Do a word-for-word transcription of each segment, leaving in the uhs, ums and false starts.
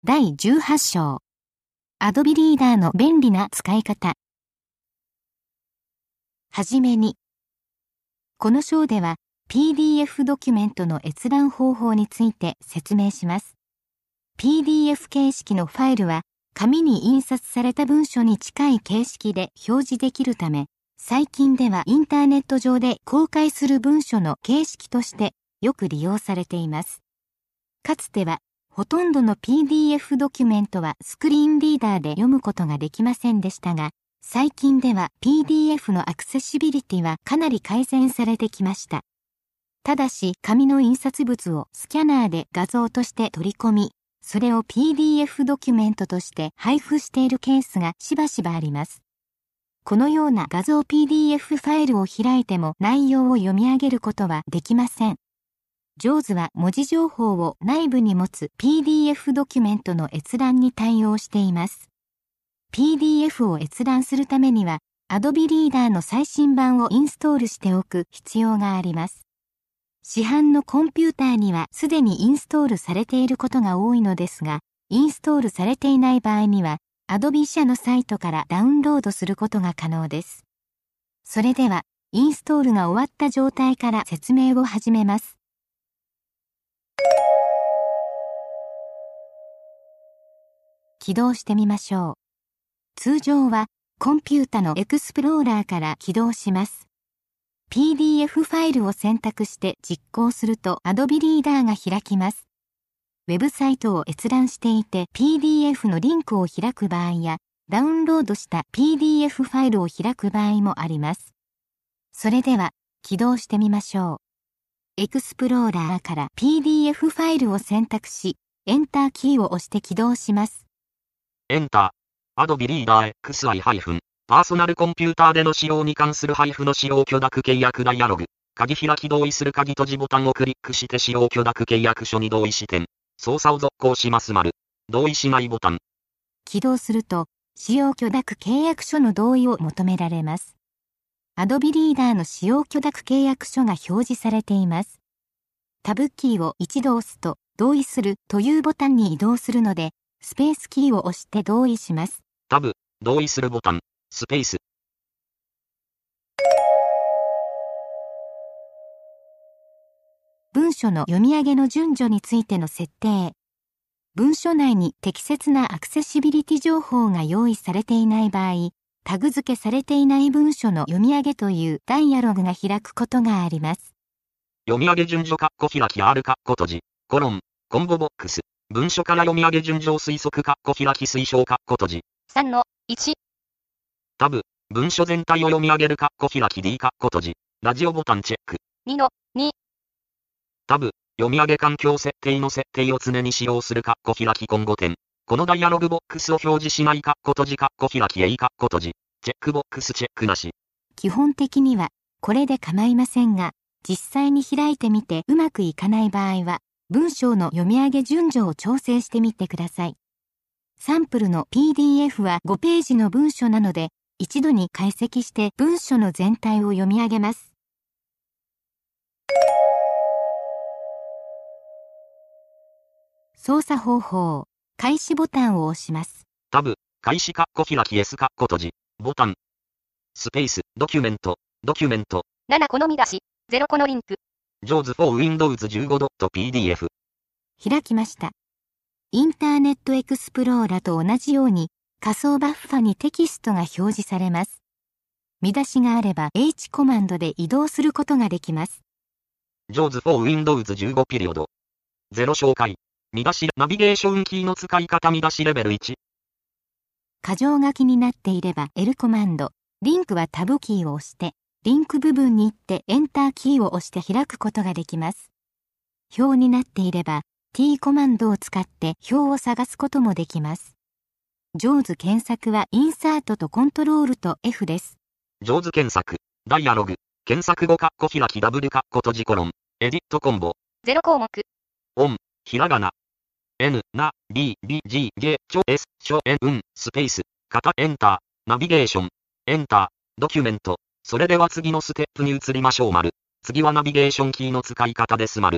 だいじゅうはち章。Adobe Reader の便利な使い方。はじめに、この章では ピーディーエフ ドキュメントの閲覧方法について説明します。ピーディーエフ 形式のファイルは紙に印刷された文書に近い形式で表示できるため、最近ではインターネット上で公開する文書の形式としてよく利用されています。かつてはほとんどの ピーディーエフ ドキュメントはスクリーンリーダーで読むことができませんでしたが、最近では ピーディーエフ のアクセシビリティはかなり改善されてきました。ただし、紙の印刷物をスキャナーで画像として取り込み、それを ピーディーエフ ドキュメントとして配布しているケースがしばしばあります。このような画像 ピーディーエフ ファイルを開いても内容を読み上げることはできません。JAWS は文字情報を内部に持つ ピーディーエフ ドキュメントの閲覧に対応しています。ピーディーエフ を閲覧するためには Adobe Reader の最新版をインストールしておく必要があります。市販のコンピューターにはすでにインストールされていることが多いのですが、インストールされていない場合には Adobe 社のサイトからダウンロードすることが可能です。それでは、インストールが終わった状態から説明を始めます。起動してみましょう。通常はコンピュータのエクスプローラーから起動します。ピーディーエフ ファイルを選択して実行すると Adobe Reader が開きます。ウェブサイトを閲覧していて ピーディーエフ のリンクを開く場合やダウンロードした ピーディーエフ ファイルを開く場合もあります。それでは起動してみましょう。エクスプローラーから ピーディーエフ ファイルを選択し、エンターキーを押して起動します。 エンター、Adobe Reader エックスアイ-パーソナルコンピューターでの使用に関する配布の使用許諾契約ダイアログ。鍵開き同意する鍵閉じボタンをクリックして使用許諾契約書に同意し点。操作を続行します丸。同意しないボタン。 起動すると、使用許諾契約書の同意を求められます。Adobe Reader の使用許諾契約書が表示されています。タブキーを一度押すと、同意するというボタンに移動するので、スペースキーを押して同意します。 タブ、同意するボタン、スペース。 文書の読み上げの順序についての設定。文書内に適切なアクセシビリティ情報が用意されていない場合、タグ付けされていない文書の読み上げというダイアログが開くことがあります。 読み上げ順序カッコ開き R カッコ閉じ、コロン、コンボボックス。文書から読み上げ順序推測カッコ開き推奨カッコ閉じ。 さんのいち。 タブ、文書全体を読み上げるカッコ開き D カッコ閉じ。ラジオボタンチェック。 にのに。 タブ、読み上げ環境設定の設定を常に使用するカッコ開き今後点。このダイアログボックスを表示しないカッコ閉じカッコ開き A カッコ閉じ。チェックボックスチェックなし。 基本的にはこれで構いませんが、実際に開いてみてうまくいかない場合は、文章の読み上げ順序を調整してみてください。サンプルの ピーディーエフ はごページの文書なので、一度に解析して文書の全体を読み上げます。操作方法、開始ボタンを押します。 タブ、開始カッコ開き S カッコ閉じ、ボタン。スペース、ドキュメント、ドキュメント。 ななこの見出し、ゼロこのリンク。 JAWS for ウィンドウズじゅうご ピーディーエフ。 開きました。インターネットエクスプローラと同じように仮想バッファにテキストが表示されます。見出しがあれば H コマンドで移動することができます。 JAWS for ウィンドウズじゅうごピリオド。ゼロ紹介。見出し、ナビゲーションキーの使い方見出しレベルいち。 箇条書きになっていれば L コマンド、リンクはタブキーを押して、リンク部分に行ってエンターキーを押して開くことができます。表になっていれば T コマンドを使って表を探すこともできます。JAWS 検索はインサートとコントロールと F です。 JAWS 検索、ダイアログ、検索後カッコ開き W カッコ閉じコロン、エディットコンボ。 ゼロ項目。 オン、ひらがな。N、な、B、B、G、G、チョ、S、ショ、N、うん、スペース、型、エンター、ナビゲーション、エンター、ドキュメント。それでは次のステップに移りましょう丸。次はナビゲーションキーの使い方です丸。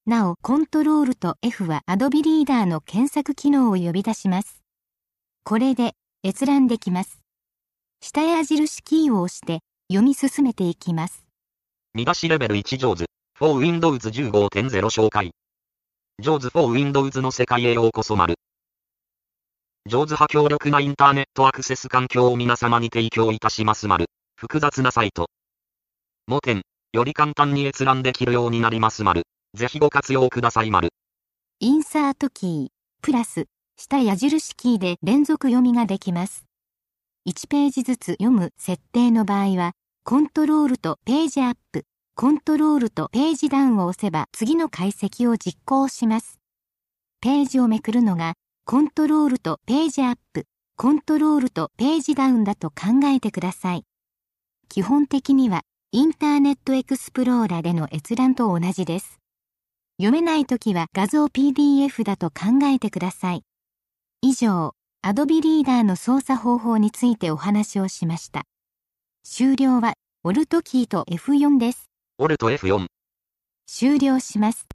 なお、コントロールと エフ は Adobe Reader の検索機能を呼び出します。これで閲覧できます。下矢印キーを押して読み進めていきます。 見出しレベルいち ジョーズ for ウィンドウズじゅうごてんゼロ 紹介。ジョーズ for ウィンドウズの世界へようこそ丸。ジョーズ派強力なインターネットアクセス環境を皆様に提供いたします丸。複雑なサイト。もてん、より簡単に閲覧できるようになります丸。ぜひご活用ください丸。 インサートキー、プラス、下矢印キーで連続読みができます。いちページずつ読む設定の場合は、コントロールとページアップ、コントロールとページダウンを押せば次の解析を実行します。ページをめくるのが、コントロールとページアップ、コントロールとページダウンだと考えてください。基本的には、インターネットエクスプローラでの閲覧と同じです。読めないときは画像 ピーディーエフ だと考えてください。以上、Adobe Reader の操作方法についてお話をしました。終了は、オルトキーと エフよん です。 オルト エフよん。 終了します。